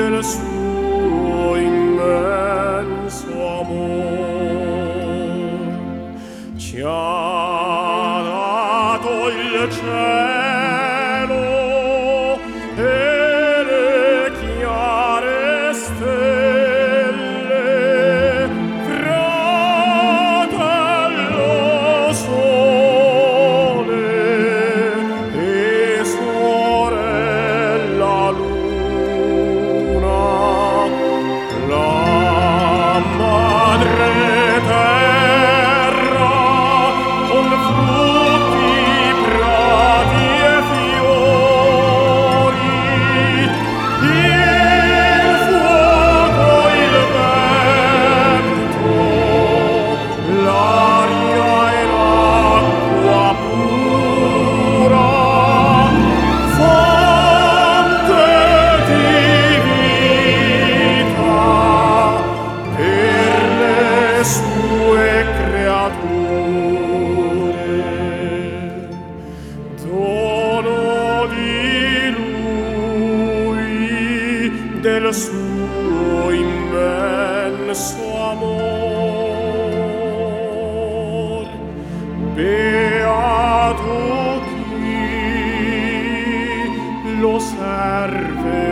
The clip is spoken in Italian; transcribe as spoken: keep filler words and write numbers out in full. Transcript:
del suo immenso amor. Ci ha dato il cielo e le chiare stelle, fratello sole e sorella luna, la madre terra con frutti, prati e fiori, il fuoco, il vento, l'aria e l'acqua pura, fonte di vita per le sue creature, dono di lui, del suo immenso amor. Beato chi lo serve